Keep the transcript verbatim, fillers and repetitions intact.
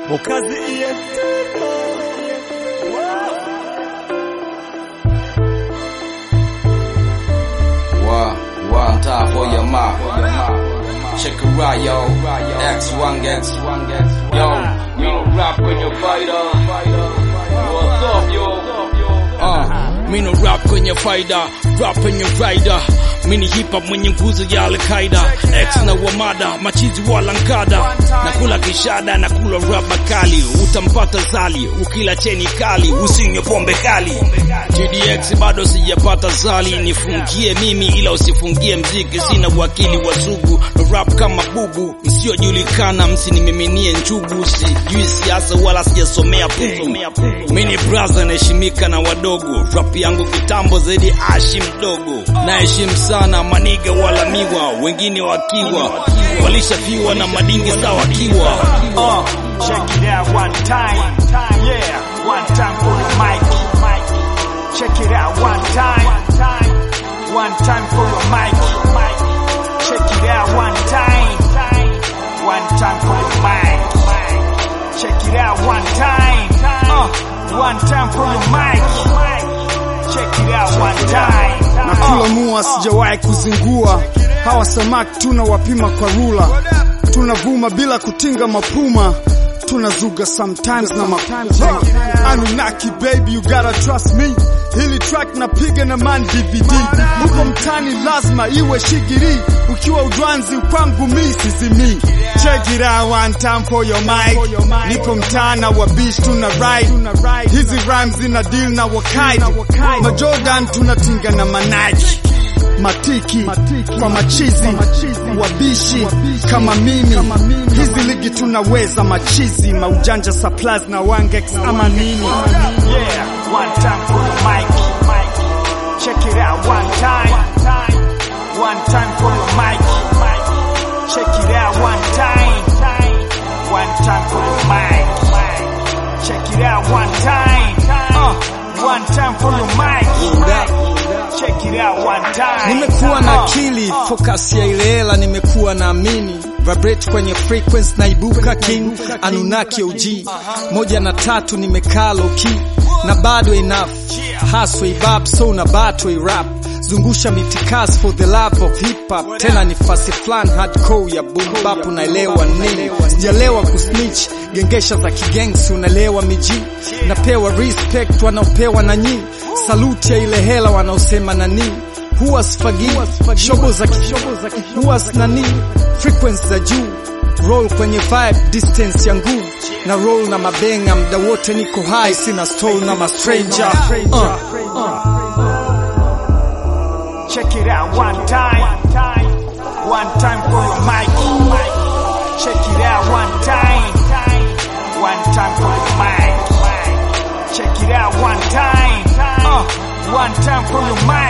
Mokazi E F T. Wow, wow, time for your mouth. Check it right, yo. X one X. Yo, you rap when you fighter. What's up, yo? Uh, me no rap kwenye faida, rap kwenye rider. Mini hip hop mwenye nguzo ya Al-Qaeda. X na wamada, machizi wala nkada. Nakula kishada, nakula rapa kali. Utampata zali, ukila cheni kali. Usinywe pombe kali. G D X bado sijapata zali. Nifungie mimi ila usifungie mziki. Sina wakili wa sugu, rap kama bubu. Msiojulikana msinimiminie njugu. Sijui siasa wala sijasomea pupu. Mini brother naheshimika na wadogo. Rap yangu kitambo zaidi ashi mdogo. Naheshimu sana maniga wala miwa. Wengine wakiwa walishafiwa na madingi sawa kiwa. Uh, check it out one time. Yeah, one time for your mic. Check it out one time. One time for your mic. Check it out one time. One time for your mic. Check it out one time. Uh, one time for your mic. Check it out one time. Na kula mua sijawahi kuzingua. Hawa samaki tuna wapima kwa rula. Tunavuma bila kutinga mapuma. Tunazuga sometimes na mapuma. Anunnaki baby you gotta trust me. Hili track napiga na man D V D. Huko mtani lazima iwe shigiri. Ukiwa udwanzi kwangu mi sizimi. Check it out one time for your mic. Nipo mtana wa beach tuna ride. Hizi rhymes zina deal na wakaidi. Majordan tunatinga na manaki. Matiki kwa machizi wabishi kama mimi. Hizi ligi tunaweza machizi. Maujanja supplies na Wangex ama nini. Yeah, one time for your mic. Check it out one time. One time for your mic. Check it out one time. One time for your mic. Check it out one time. Uh, one time for your mic. Check it out one time. Nimekuwa na akili, focus ya ile hela nimekuwa na amini. Vibrate kwenye frequency na ibuka king. Anunnaki O G. Moja na tatu nimekaa low key. Na bado enough. Haswe bab so na batwe rap. Zungusha mitikas for the love of hip hop. Tena ni fasi flan hardcore ya boom bap. Unaelewa nini? Sijalewa kusnitch. Gengesha za kigangsi unaelewa miji. Napewa respect wanaopewa na nyi. Salute ya ile hela wanaosema nani. Huwa sifagi shobo za kishobo za huwa nani. Frequency za juu. Roll kwenye vibe distance yangu. Na roll na mabenga mda wote niko high. Sina stole na ma stranger. uh. Check it out one time. One time for your mic. Check it out one time. One time for your mic. Check it out one time. Uh, one time for your mic.